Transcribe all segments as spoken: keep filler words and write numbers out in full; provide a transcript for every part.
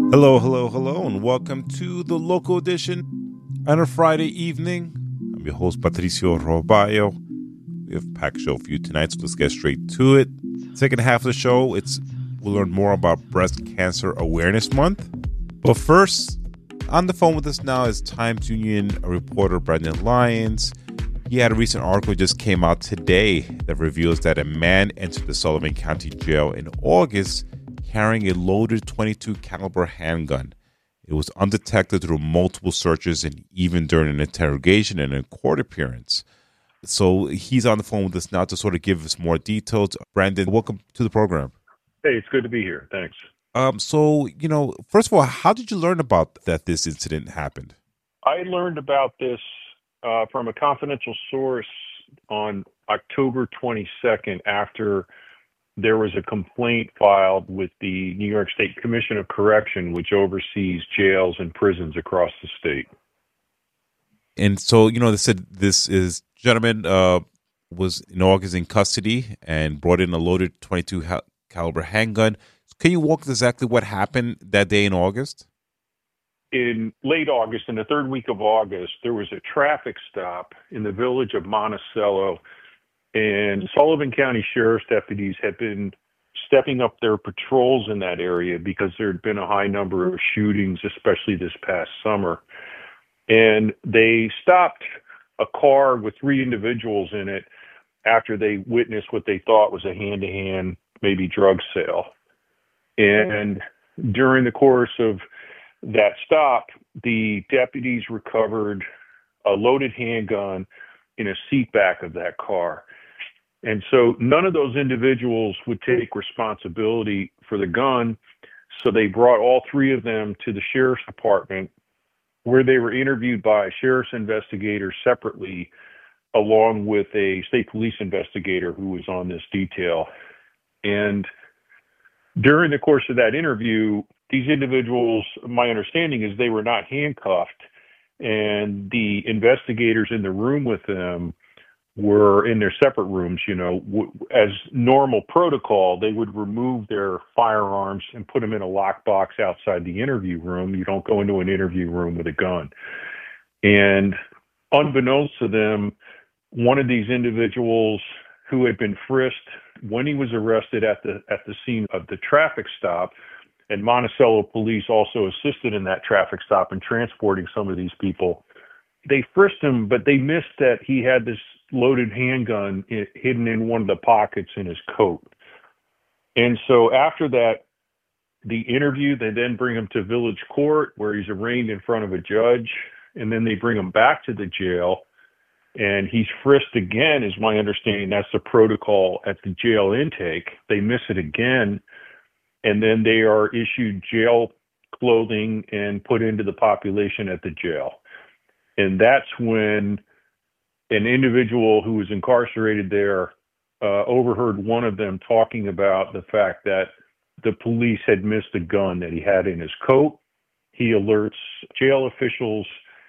Hello, hello, hello, and welcome to the local edition on a Friday evening. I'm your host, Patricio Robayo. We have a packed show for you tonight, so let's get straight to it. Second half of the show, it's we'll learn more about Breast Cancer Awareness Month. But first, on the phone with us now is Times Union reporter Brendan Lyons. He had a recent article just came out today that reveals that a man entered the Sullivan County Jail in August carrying a loaded twenty-two caliber handgun. It was undetected through multiple searches and even during an interrogation and a court appearance. So he's on the phone with us now to sort of give us more details. Brandon, welcome to the program. Hey, it's good to be here. Thanks. Um, so, you know, first of all, how did you learn about that this incident happened? I learned about this uh, from a confidential source on October twenty-second after there was a complaint filed with the New York State Commission of Correction, which oversees jails and prisons across the state. And so, you know, they said this is gentleman uh, was in August in custody and brought in a loaded twenty-two ha- caliber handgun. Can you walk us exactly what happened that day in August? In late August, in the third week of August, there was a traffic stop in the village of Monticello, and Sullivan County Sheriff's deputies had been stepping up their patrols in that area because there had been a high number of shootings, especially this past summer. And they stopped a car with three individuals in it after they witnessed what they thought was a hand-to-hand, maybe drug sale. And during the course of that stop, the deputies recovered a loaded handgun in a seat back of that car. And so none of those individuals would take responsibility for the gun. So they brought all three of them to the sheriff's department, where they were interviewed by a sheriff's investigator separately, along with a state police investigator who was on this detail. And during the course of that interview, these individuals, my understanding is they were not handcuffed, and the investigators in the room with them were in their separate rooms. You know, w- as normal protocol, they would remove their firearms and put them in a lockbox outside the interview room. You don't go into an interview room with a gun. And unbeknownst to them, one of these individuals who had been frisked when he was arrested at the at the scene of the traffic stop, and Monticello police also assisted in that traffic stop in transporting some of these people. They frisked him, but they missed that he had this loaded handgun hidden in one of the pockets in his coat. And so after that, the interview, they then bring him to village court where he's arraigned in front of a judge, and then they bring him back to the jail, and he's frisked again, is my understanding. That's the protocol at the jail intake. They miss it again, and then they are issued jail clothing and put into the population at the jail. And that's when an individual who was incarcerated there uh, overheard one of them talking about the fact that the police had missed a gun that he had in his coat. He alerts jail officials,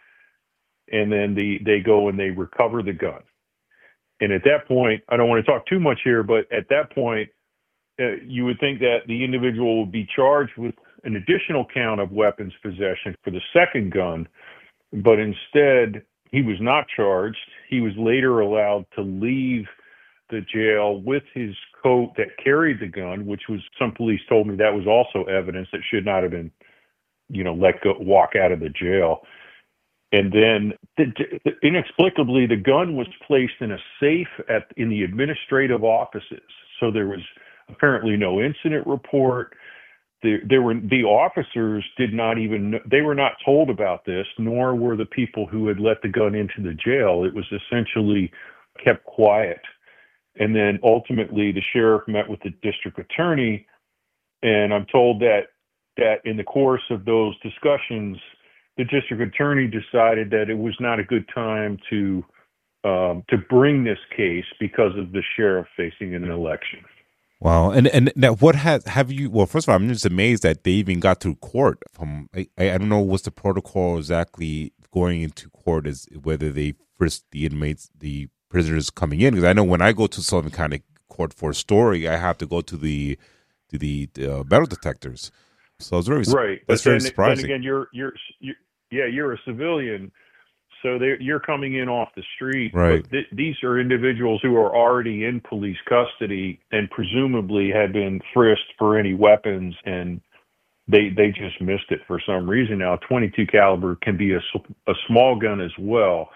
and then the, they go and they recover the gun. And at that point, I don't want to talk too much here, but at that point, uh, you would think that the individual would be charged with an additional count of weapons possession for the second gun, but instead, he was not charged. He was later allowed to leave the jail with his coat that carried the gun, which was, some police told me that was also evidence that should not have been, you know, let go, walk out of the jail. And then the, the, inexplicably, the gun was placed in a safe at in the administrative offices. So there was apparently no incident report. There, there were the officers did not even they were not told about this, nor were the people who had let the gun into the jail. It was essentially kept quiet. And then ultimately the sheriff met with the district attorney, and I'm told that that in the course of those discussions, the district attorney decided that it was not a good time to um, to bring this case because of the sheriff facing an election. Wow, and and now what has have you? Well, first of all, I'm just amazed that they even got through court. From I, I don't know what's the protocol exactly going into court, is whether they frisk the inmates, the prisoners coming in. Because I know when I go to Sullivan County Court for a story, I have to go to the to the uh, metal detectors. So it's very Right. that's But very then, then surprising. again, you're, you're, you yeah, you're a civilian. So they you're coming in off the street, but Right. th- these are individuals who are already in police custody and presumably had been frisked for any weapons, and they they just missed it for some reason. Now, twenty-two caliber can be a, s- a small gun as well,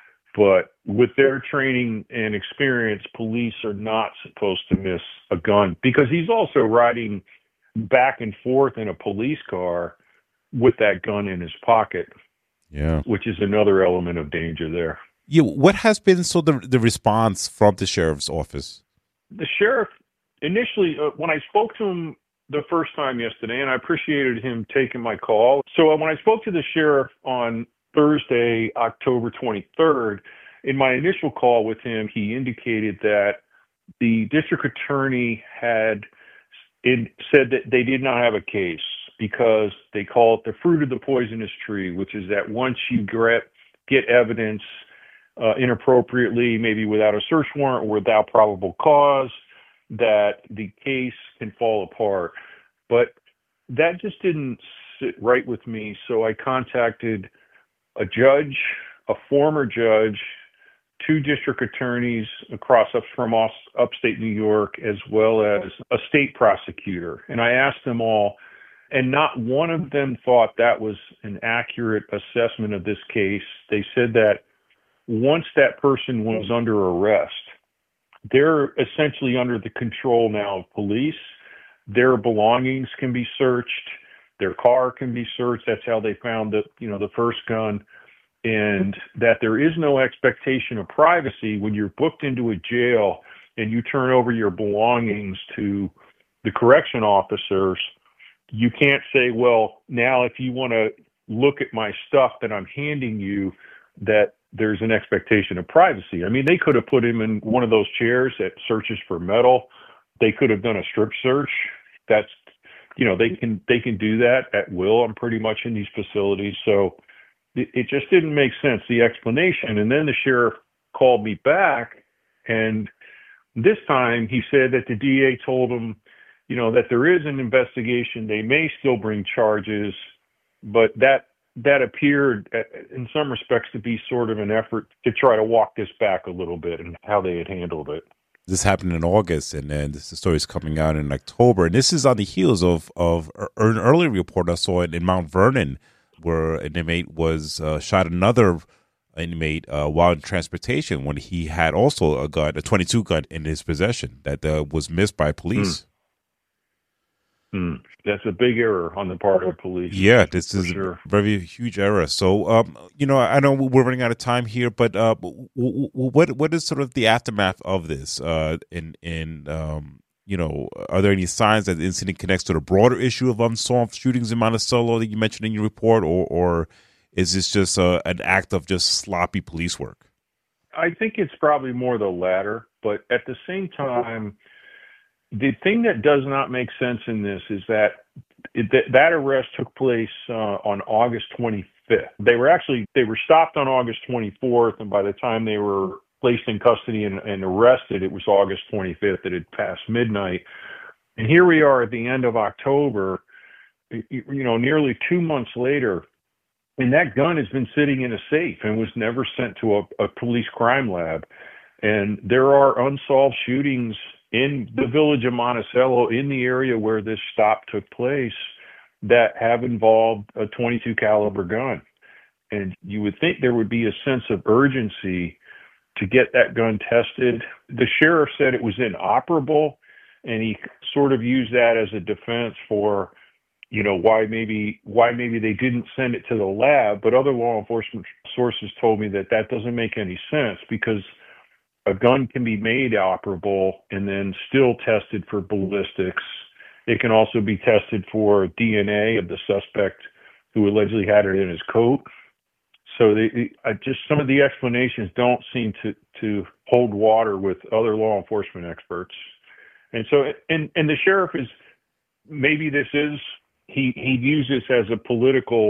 but with their training and experience, police are not supposed to miss a gun because he's also riding back and forth in a police car with that gun in his pocket, Yeah. which is another element of danger there. Yeah. What has been so the the response from the sheriff's office? The sheriff initially, uh, when I spoke to him the first time yesterday, and I appreciated him taking my call. So uh, when I spoke to the sheriff on Thursday, October twenty-third, in my initial call with him, he indicated that the district attorney had it said that they did not have a case because they call it the fruit of the poisonous tree, which is that once you get, get evidence uh, inappropriately, maybe without a search warrant or without probable cause, that the case can fall apart. But that just didn't sit right with me. So I contacted a judge, a former judge, two district attorneys across up from us, upstate New York, as well as a state prosecutor. And I asked them all, and not one of them thought that was an accurate assessment of this case. They said that once that person was under arrest, they're essentially under the control now of police. Their belongings can be searched. Their car can be searched. That's how they found the, you know, the first gun. And that there is no expectation of privacy when you're booked into a jail and you turn over your belongings to the correction officers. You can't say, well, now if you want to look at my stuff that I'm handing you, that there's an expectation of privacy. I mean, they could have put him in one of those chairs that searches for metal. They could have done a strip search. That's, you know, they can they can do that at will. I'm pretty much in these facilities. So it, it just didn't make sense, the explanation. And then the sheriff called me back, and this time he said that the D A told him, you know, that there is an investigation. They may still bring charges, but that that appeared in some respects to be sort of an effort to try to walk this back a little bit and how they had handled it. This happened in August, and then this story is coming out in October. And this is on the heels of, of an earlier report I saw in, in Mount Vernon, where an inmate was uh, shot another inmate uh, while in transportation when he had also a gun, a twenty-two gun in his possession that uh, was missed by police. Hmm. Hmm. That's a big error on the part of the police. Yeah, this is sure. a very huge error. So, um, you know, I know we're running out of time here, but uh, w- w- what what is sort of the aftermath of this? Uh, in in um, you know, are there any signs that the incident connects to the broader issue of unsolved shootings in Monticello that you mentioned in your report, or or is this just uh, an act of just sloppy police work? I think it's probably more the latter, but at the same time, the thing that does not make sense in this is that it, that, that arrest took place uh, on August twenty-fifth. They were actually, they were stopped on August twenty-fourth, and by the time they were placed in custody and, and arrested, it was August twenty-fifth. It had passed midnight. And here we are at the end of October, you know, nearly two months later, and that gun has been sitting in a safe and was never sent to a, a police crime lab. And there are unsolved shootings in the village of Monticello, in the area where this stop took place, that have involved a twenty-two caliber gun. And you would think there would be a sense of urgency to get that gun tested. The sheriff said it was inoperable, and he sort of used that as a defense for, you know, why maybe why maybe they didn't send it to the lab. But other law enforcement sources told me that that doesn't make any sense, because a gun can be made operable and then still tested for ballistics. It can also be tested for D N A of the suspect who allegedly had it in his coat. So they, I just some of the explanations don't seem to, to hold water with other law enforcement experts. And so, and, and the sheriff is, maybe this is, he, he views this as a political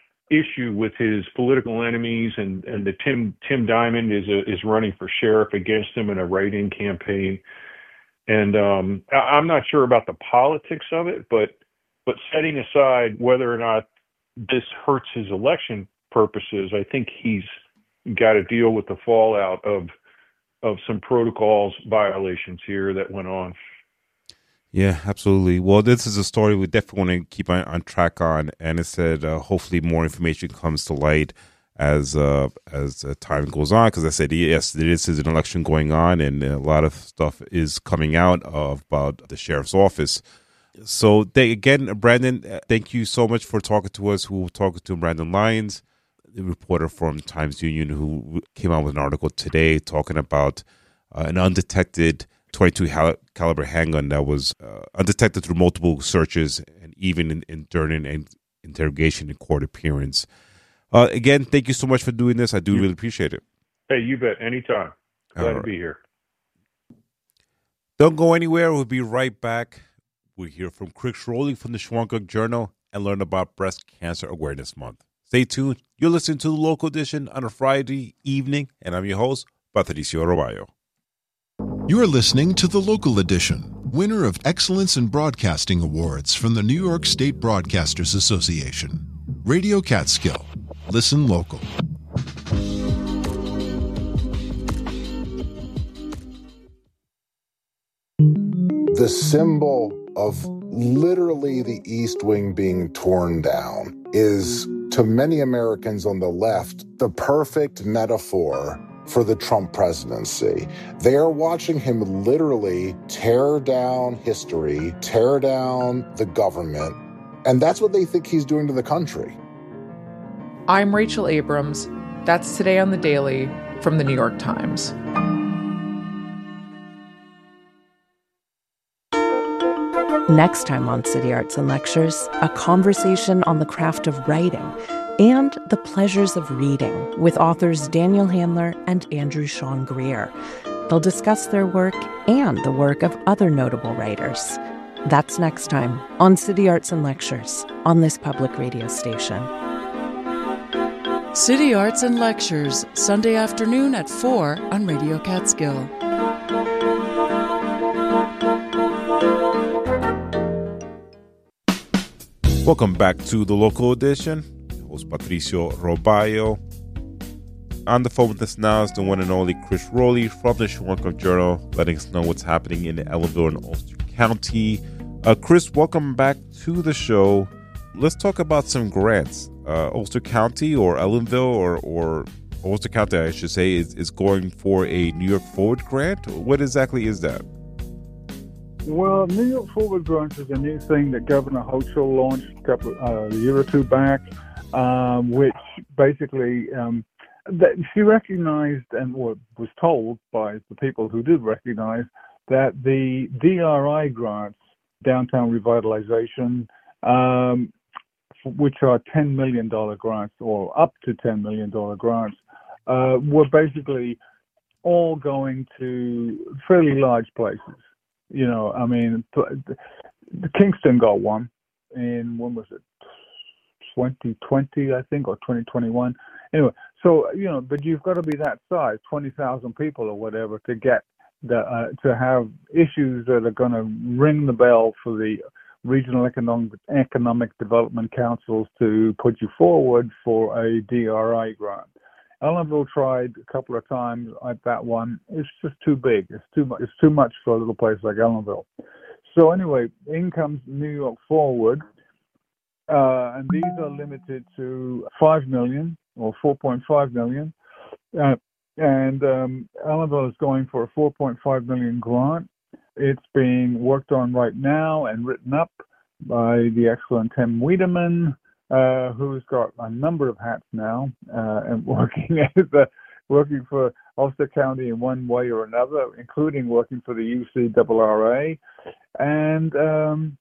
issue with his political enemies, and, and the Tim Tim Diamond is a, is running for sheriff against him in a write-in campaign. And um, I, I'm not sure about the politics of it, but But setting aside whether or not this hurts his election purposes, I think he's got to deal with the fallout of of some protocols violations here that went on. Yeah, absolutely. Well, this is a story we definitely want to keep on, on track on, and it said uh, hopefully more information comes to light as uh, as uh, time goes on. Because I said yes, there is an election going on, and a lot of stuff is coming out of, about the sheriff's office. So they, again, Brandon, thank you so much for talking to us. We'll talk to Brandon Lyons, the reporter from Times Union, who came out with an article today talking about uh, an undetected twenty-two caliber handgun that was uh, undetected through multiple searches and even in, in during an interrogation and court appearance. Uh, again, thank you so much for doing this. I do really appreciate it. Hey, you bet. Anytime. Glad All to right. be here. Don't go anywhere. We'll be right back. We'll hear from Chris Rowley from the Shawangunk Journal and learn about Breast Cancer Awareness Month. Stay tuned. You're listening to the Local Edition on a Friday evening, and I'm your host, Patricio Roballo. You're listening to the Local Edition, winner of Excellence in Broadcasting Awards from the New York State Broadcasters Association. Radio Catskill. Listen local. The symbol of literally the East Wing being torn down is, to many Americans on the left, the perfect metaphor for the Trump presidency. They are watching him literally tear down history, tear down the government, and that's what they think he's doing to the country. I'm Rachel Abrams. That's Today on the Daily from the New York Times. Next time on City Arts and Lectures, a conversation on the craft of writing and the pleasures of reading with authors Daniel Handler and Andrew Sean Greer. They'll discuss their work and the work of other notable writers. That's next time on City Arts and Lectures on this public radio station. City Arts and Lectures, Sunday afternoon at four on Radio Catskill. Welcome back to the Local Edition. Host Patricio Roballo. On the phone with us now is the one and only Chris Rowley from the Shawangunk Journal, letting us know what's happening in Ellenville and Ulster County. Uh, Chris, welcome back to the show. Let's talk about some grants. Uh, Ulster County or Ellenville or, or Ulster County, I should say, is, is going for a New York Forward grant. What exactly is that? Well, New York Forward Grant is a new thing that Governor Hochul launched a couple uh, a year or two back, um, which basically um, that she recognized and was told by the people who did recognize that the D R I grants, downtown revitalization, um, which are ten million dollars grants or up to ten million dollars grants, uh, were basically all going to fairly large places. You know, I mean, Kingston got one in, when was it, twenty twenty, I think, or twenty twenty-one. Anyway, so, you know, but you've got to be that size, twenty thousand people or whatever, to get the, uh, to have issues that are going to ring the bell for the regional economic, economic development councils to put you forward for a D R I grant. Ellenville tried a couple of times at that one. It's just too big. It's too much. It's too much for a little place like Ellenville. So anyway, in comes New York Forward, uh, and these are limited to five million or four point five million. Uh, and um, Ellenville is going for a four point five million grant. It's being worked on right now and written up by the excellent Tim Wiedemann, Uh, who's got a number of hats now uh, and working as a, working for Ulster County in one way or another, including working for the U C R R A. And, um,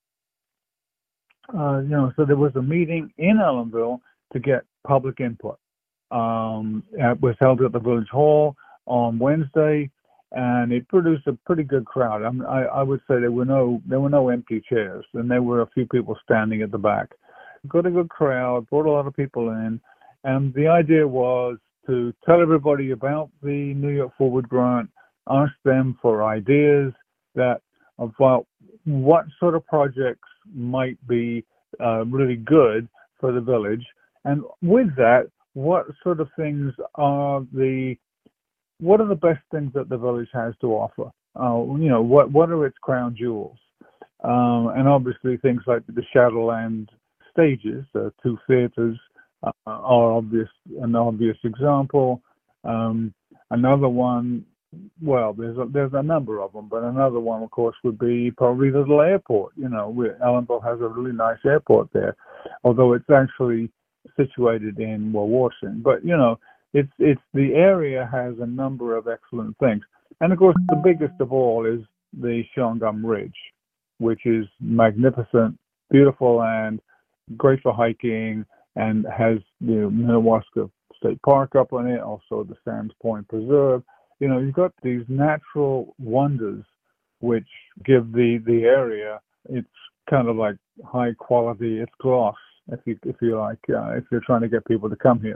uh, you know, so there was a meeting in Ellenville to get public input. Um, it was held at the Village Hall on Wednesday, and it produced a pretty good crowd. I, mean, I, I would say there were no there were no empty chairs, and there were a few people standing at the back. Got a good crowd, brought a lot of people in, and the idea was to tell everybody about the New York Forward Grant, ask them for ideas that about what sort of projects might be uh, really good for the village. And with that, what sort of things are the what are the best things that the village has to offer? Uh, you know, what what are its crown jewels? Um, and obviously things like the Shadowland stages, the two theaters, uh, are obvious an obvious example. Um, another one, well, there's a, there's a number of them, but another one, of course, would be probably the little airport. You know, we, Ellenville has a really nice airport there, although it's actually situated in Wauwaushing. But you know, it's it's the area has a number of excellent things, and of course, the biggest of all is the Shawangum Ridge, which is magnificent, beautiful land, great for hiking, and has the Minnewaska State Park up on it, also the Sands Point Preserve. You know, you've got these natural wonders which give the, the area, it's kind of like high quality, it's gloss, if you if you like, uh, if you're trying to get people to come here.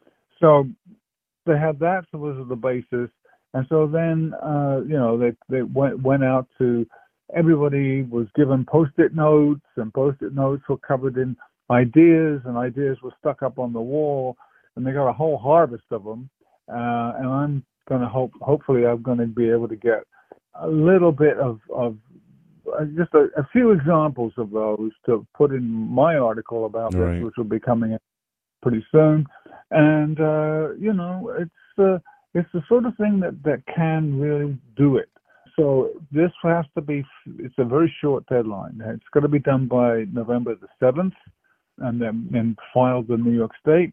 So they had that, so those are the basis. And so then, uh, you know, they, they went, went out to, everybody was given Post-it notes, and Post-it notes were covered in ideas, and ideas were stuck up on the wall, and they got a whole harvest of them. Uh, and I'm going to hope, hopefully I'm going to be able to get a little bit of, of uh, just a, a few examples of those to put in my article about right. this, which will be coming in pretty soon. And, uh, you know, it's, uh, it's the sort of thing that, that can really do it. So this has to be, it's a very short deadline. It's got to be done by November the seventh, and then and filed with New York State.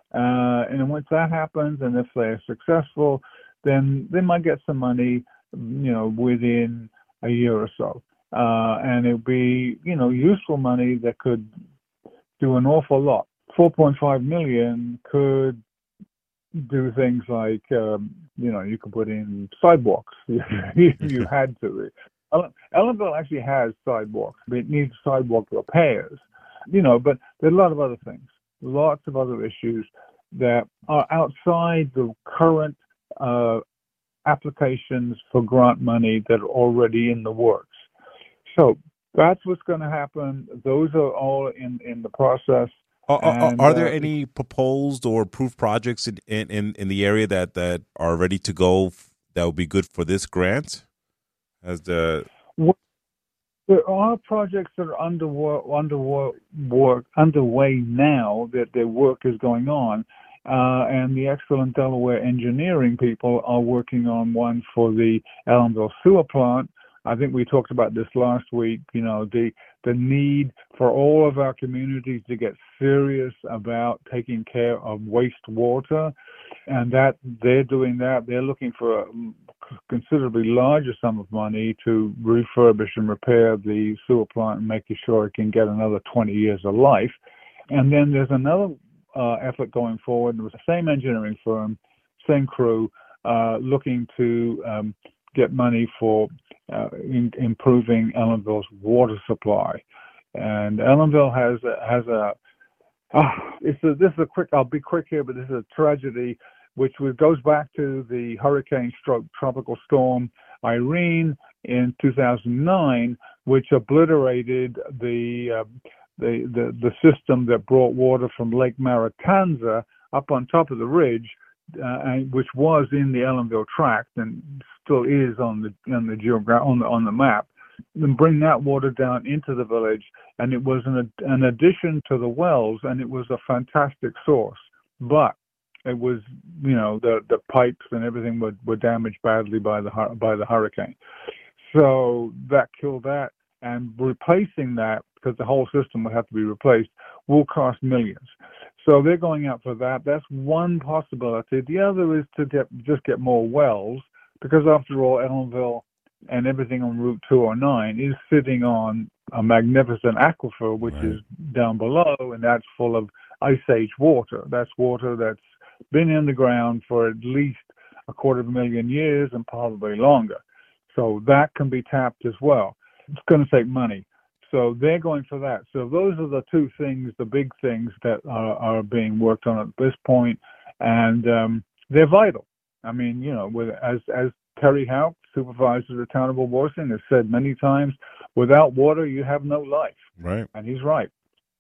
Uh, and once that happens, and if they're successful, then they might get some money, you know, within a year or so. Uh, and it'll be, you know, useful money that could do an awful lot. four point five million could do things like, um, you know, you could put in sidewalks if you had to. Ellenville actually has sidewalks, but it needs sidewalk repairs, you know, but there are a lot of other things, lots of other issues that are outside the current uh, applications for grant money that are already in the works. So that's what's going to happen. Those are all in, in the process. Are, and, are, are there uh, any proposed or approved projects in, in, in the area that, that are ready to go that would be good for this grant? As the well, there are projects that are underway, underway, work, underway now that their work is going on. Uh, and the excellent Delaware engineering people are working on one for the Ellenville sewer plant. I think we talked about this last week, you know, the the need for all of our communities to get serious about taking care of wastewater, and that they're doing that. They're looking for a considerably larger sum of money to refurbish and repair the sewer plant and making sure it can get another twenty years of life. And then there's another uh, effort going forward with the same engineering firm, same crew, uh, looking to um, get money for uh, in, improving Ellenville's water supply. And Ellenville has a, has a, oh, it's a, this is a quick, I'll be quick here, but this is a tragedy which goes back to the hurricane stroke tropical storm Irene in two thousand nine, which obliterated the, uh, the, the, the system that brought water from Lake Maricanza up on top of the ridge, uh, and, which was in the Ellenville tract and still is on the on the geogra- on the on the map, and bring that water down into the village. And it was an an addition to the wells, and it was a fantastic source. But it was, you know, the the pipes and everything were, were damaged badly by the by the hurricane. So that killed that, and replacing that, because the whole system would have to be replaced, will cost millions. So they're going out for that. That's one possibility. The other is to get just get more wells, because after all, Ellenville and everything on Route two oh nine is sitting on a magnificent aquifer, which right. is down below, and that's full of ice age water. That's water that's been in the ground for at least a quarter of a million years and probably longer. So that can be tapped as well. It's going to take money. So they're going for that. So those are the two things, the big things that are, are being worked on at this point, and um, they're vital. I mean, you know, with, as as Terry Houck, supervisor of the town of Wauwaushing, has said many times, without water, you have no life. Right. And he's right.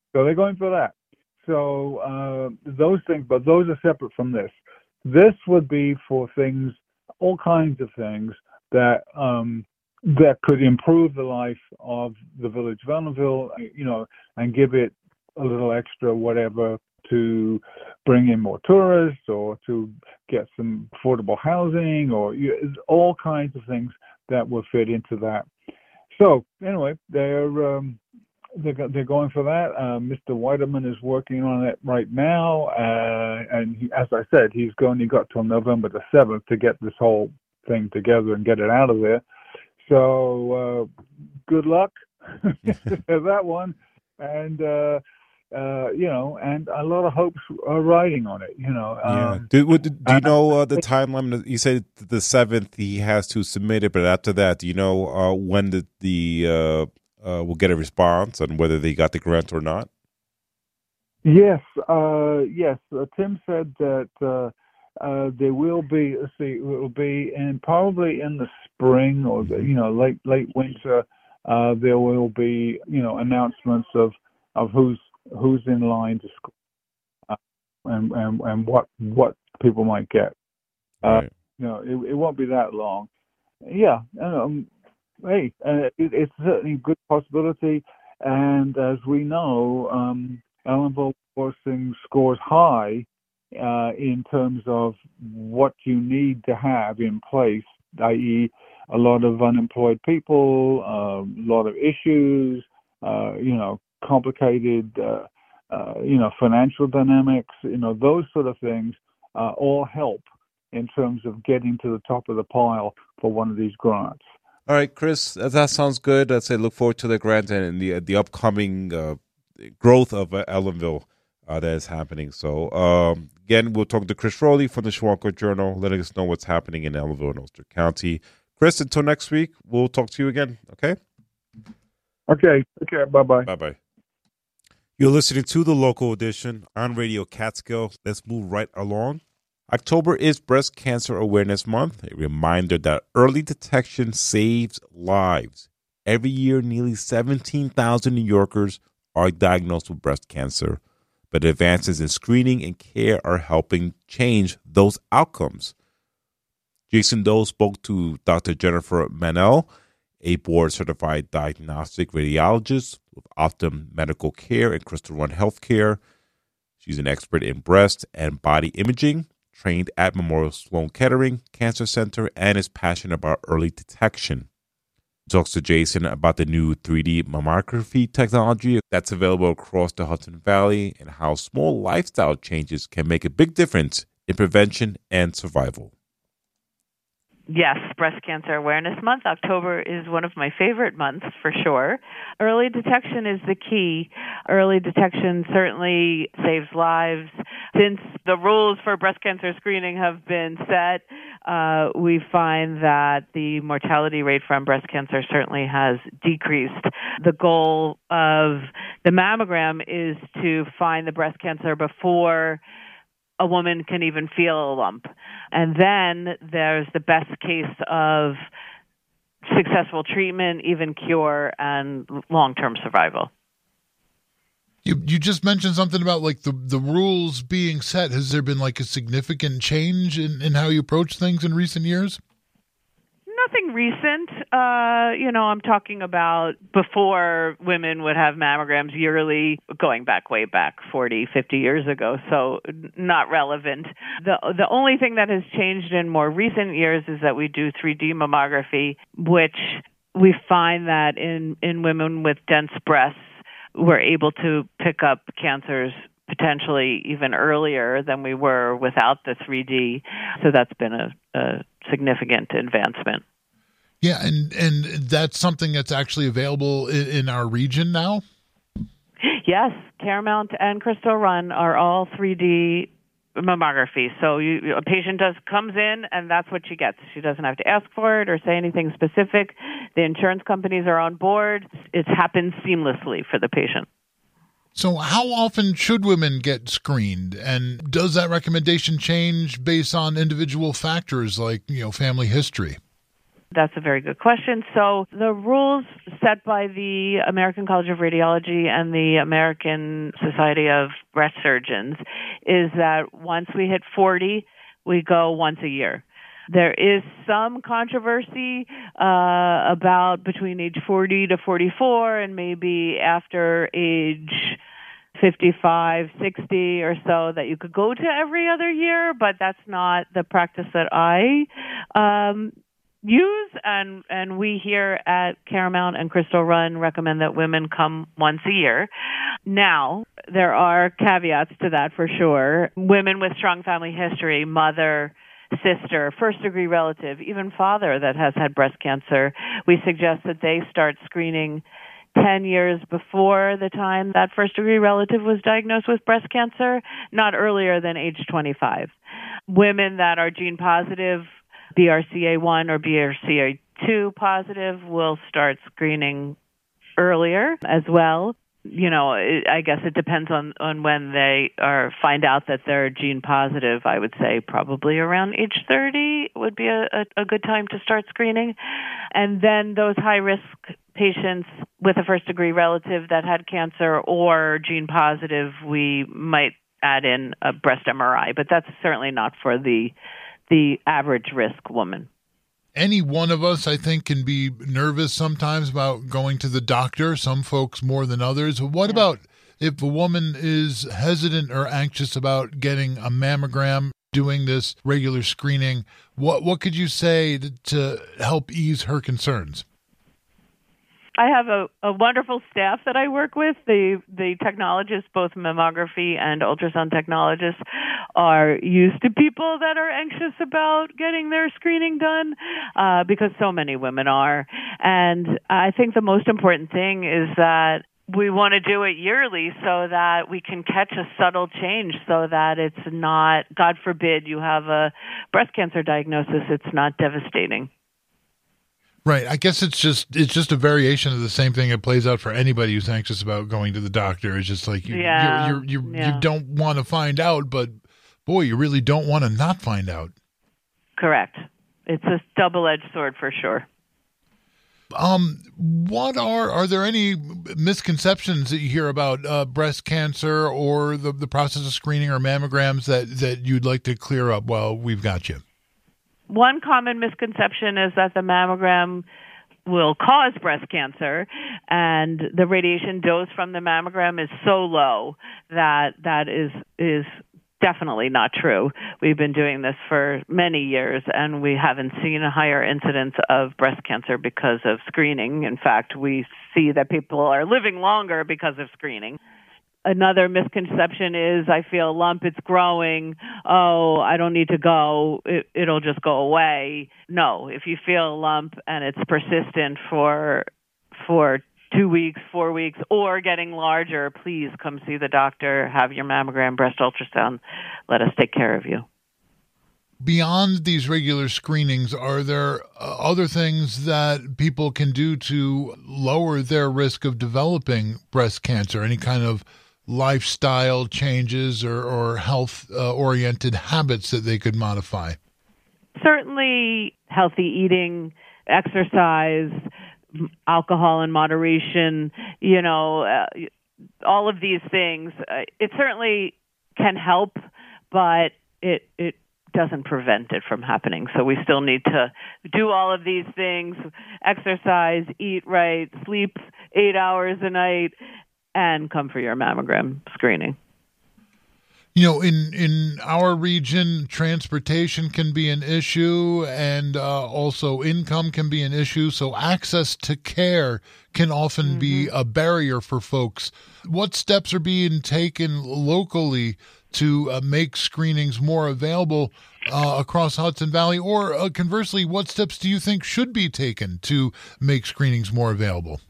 So they're going for that. So uh, those things, but those are separate from this. This would be for things, all kinds of things that um, that could improve the life of the village of Ellenville, you know, and give it a little extra whatever to bring in more tourists or to get some affordable housing or you, all kinds of things that will fit into that. So anyway, they're um, they're, they're going for that. Uh, Mister Weideman is working on it right now, uh, and he, as I said, he's only got till November the seventh to get this whole thing together and get it out of there. So uh, good luck with that one, and uh, uh, you know, and a lot of hopes are riding on it. You know, yeah. um, Do, do you know uh, the timeline? You said the seventh he has to submit it, but after that, do you know uh, when the the uh, uh, will get a response on whether they got the grant or not? Yes, uh, yes. Uh, Tim said that uh, uh, there will be. Let's see, it will be in probably in the spring or the, you know late late winter. Uh, there will be you know announcements of, of who's who's in line to school uh, and, and and what what people might get. Uh, Right. You know, it, it won't be that long. Yeah. Um, hey, uh, it, it's certainly a good possibility. And as we know, um, Ellenville Forcing scores high uh, in terms of what you need to have in place, that is a lot of unemployed people, uh, a lot of issues, uh, you know, complicated, uh, uh, you know, financial dynamics, you know, those sort of things uh, all help in terms of getting to the top of the pile for one of these grants. All right, Chris, that, that sounds good. I'd say look forward to the grant and the the upcoming uh, growth of uh, Ellenville uh, that is happening. So, um, again, we'll talk to Chris Rowley from the Shawangunk Journal, letting us know what's happening in Ellenville and Ulster County. Chris, until next week, we'll talk to you again, okay? Okay, take care. Bye-bye. Bye-bye. You're listening to the Local Edition on Radio Catskill. Let's move right along. October is Breast Cancer Awareness Month, a reminder that early detection saves lives. Every year, nearly seventeen thousand New Yorkers are diagnosed with breast cancer, but advances in screening and care are helping change those outcomes. Jason Doe spoke to Doctor Jennifer Manel, a board-certified diagnostic radiologist with Optum Medical Care and Crystal Run Healthcare. She's an expert in breast and body imaging, trained at Memorial Sloan Kettering Cancer Center, and is passionate about early detection. He talks to Jason about the new three D mammography technology that's available across the Hudson Valley and how small lifestyle changes can make a big difference in prevention and survival. Yes, Breast Cancer Awareness Month. October is one of my favorite months for sure. Early detection is the key. Early detection certainly saves lives. Since the rules for breast cancer screening have been set, uh, we find that the mortality rate from breast cancer certainly has decreased. The goal of the mammogram is to find the breast cancer before a woman can even feel a lump. And then there's the best case of successful treatment, even cure, and long-term survival. You you just mentioned something about like the, the rules being set. Has there been like a significant change in, in how you approach things in recent years? Nothing recent. Uh, you know, I'm talking about before women would have mammograms yearly, going back way back forty, fifty years ago, so not relevant. The the only thing that has changed in more recent years is that we do three D mammography, which we find that in, in women with dense breasts, we're able to pick up cancers potentially even earlier than we were without the three D. So that's been a, a significant advancement. Yeah, and, and that's something that's actually available in, in our region now? Yes, Caramount and Crystal Run are all three D mammography. So you, a patient does comes in, and that's what she gets. She doesn't have to ask for it or say anything specific. The insurance companies are on board. It happens seamlessly for the patient. So how often should women get screened? And does that recommendation change based on individual factors like, you know, family history? That's a very good question. So the rules set by the American College of Radiology and the American Society of Breast Surgeons is that once we hit forty, we go once a year. There is some controversy uh, about between age forty to forty-four and maybe after age fifty-five, sixty or so that you could go to every other year, but that's not the practice that I um, use. And, and we here at Caramount and Crystal Run recommend that women come once a year. Now, there are caveats to that for sure. Women with strong family history, mother, sister, first-degree relative, even father that has had breast cancer, we suggest that they start screening ten years before the time that first-degree relative was diagnosed with breast cancer, not earlier than age twenty-five. Women that are gene positive, B R C A one or B R C A two positive, will start screening earlier as well. You know, I guess it depends on, on when they are find out that they're gene positive. I would say probably around age thirty would be a, a, a good time to start screening. And then those high-risk patients with a first-degree relative that had cancer or gene positive, we might add in a breast M R I, but that's certainly not for the the average risk woman. Any one of us, I think, can be nervous sometimes about going to the doctor, some folks more than others. What yeah. about if a woman is hesitant or anxious about getting a mammogram, doing this regular screening? What what could you say to, to help ease her concerns? I have a, a wonderful staff that I work with. The the technologists, both mammography and ultrasound technologists, are used to people that are anxious about getting their screening done uh, because so many women are. And I think the most important thing is that we want to do it yearly so that we can catch a subtle change so that it's not, God forbid, you have a breast cancer diagnosis, it's not devastating. Right. I guess it's just it's just a variation of the same thing that plays out for anybody who's anxious about going to the doctor. It's just like you yeah, you you yeah. you don't want to find out, but boy, you really don't want to not find out. Correct. It's a double-edged sword for sure. Um, what are are there any misconceptions that you hear about uh, breast cancer or the the process of screening or mammograms that that you'd like to clear up while we've got you? One common misconception is that the mammogram will cause breast cancer, and the radiation dose from the mammogram is so low that that is is definitely not true. We've been doing this for many years, and we haven't seen a higher incidence of breast cancer because of screening. In fact, we see that people are living longer because of screening. Another misconception is, I feel a lump, it's growing. Oh, I don't need to go. It, it'll just go away. No, if you feel a lump and it's persistent for for two weeks, four weeks, or getting larger, please come see the doctor, have your mammogram, breast ultrasound. Let us take care of you. Beyond these regular screenings, are there uh, other things that people can do to lower their risk of developing breast cancer? Any kind of lifestyle changes or, or health-oriented uh, habits that they could modify? Certainly healthy eating, exercise, alcohol in moderation, you know, uh, all of these things. Uh, it certainly can help, but it it doesn't prevent it from happening. So we still need to do all of these things, exercise, eat right, sleep eight hours a night, and come for your mammogram screening. You know, in, in our region, transportation can be an issue, and uh, also income can be an issue. So access to care can often mm-hmm. be a barrier for folks. What steps are being taken locally to uh, make screenings more available uh, across Hudson Valley? Or uh, conversely, what steps do you think should be taken to make screenings more available?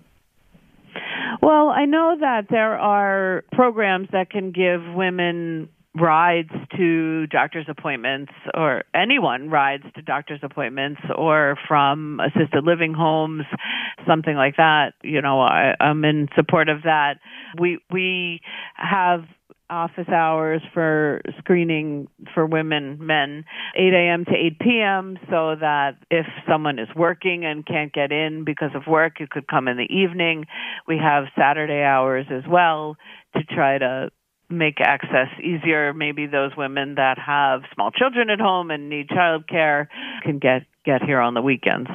Well, I know that there are programs that can give women rides to doctor's appointments, or anyone rides to doctor's appointments, or from assisted living homes, something like that. You know, I, I'm in support of that. We we have office hours for screening for women, men, eight a.m. to eight p.m., so that if someone is working and can't get in because of work, you could come in the evening. We have Saturday hours as well to try to make access easier. Maybe those women that have small children at home and need childcare can get, get here on the weekends.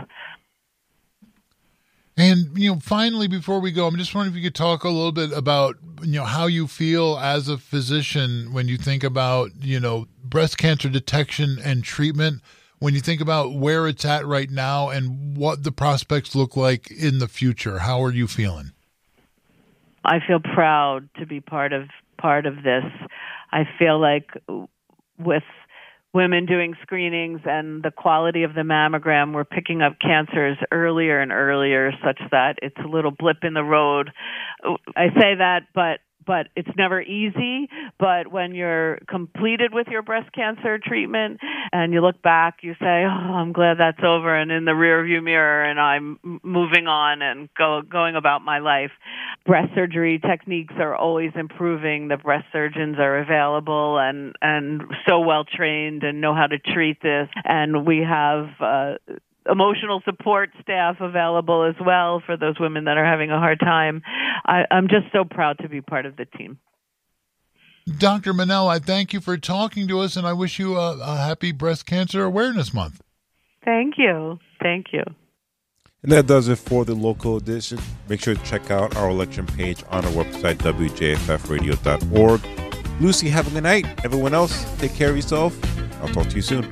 And, you know, finally, before we go, I'm just wondering if you could talk a little bit about, you know, how you feel as a physician when you think about, you know, breast cancer detection and treatment, when you think about where it's at right now and what the prospects look like in the future. How are you feeling? I feel proud to be part of part of this. I feel like with women doing screenings and the quality of the mammogram, we're picking up cancers earlier and earlier, such that it's a little blip in the road. I say that, but but it's never easy. But when you're completed with your breast cancer treatment and you look back, you say, oh, I'm glad that's over and in the rearview mirror, and I'm moving on and go, going about my life. Breast surgery techniques are always improving. The breast surgeons are available and, and so well trained and know how to treat this. And we have uh, emotional support staff available as well for those women that are having a hard time. I, I'm just so proud to be part of the team. Doctor Manel, I thank you for talking to us, and I wish you a, a happy Breast Cancer Awareness Month. Thank you. Thank you. And that does it for the local edition. Make sure to check out our election page on our website, w j f f radio dot org. Lucy, have a good night. Everyone else, take care of yourself. I'll talk to you soon.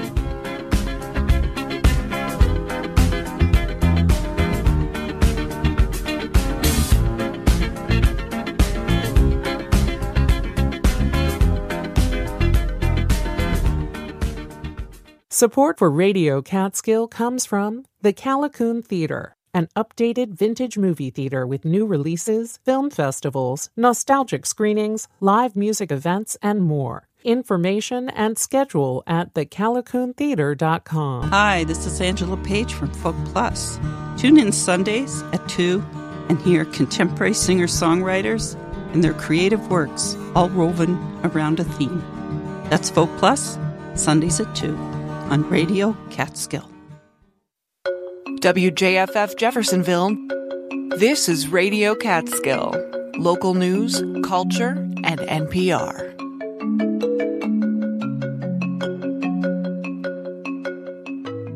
Support for Radio Catskill comes from the Callicoon Theater, an updated vintage movie theater with new releases, film festivals, nostalgic screenings, live music events, and more. Information and schedule at the callicoon theater dot com. Hi, this is Angela Page from Folk Plus. Tune in Sundays at two and hear contemporary singer-songwriters and their creative works all woven around a theme. That's Folk Plus, Sundays at two. On Radio Catskill. W J F F Jeffersonville. This is Radio Catskill. Local news, culture, and N P R.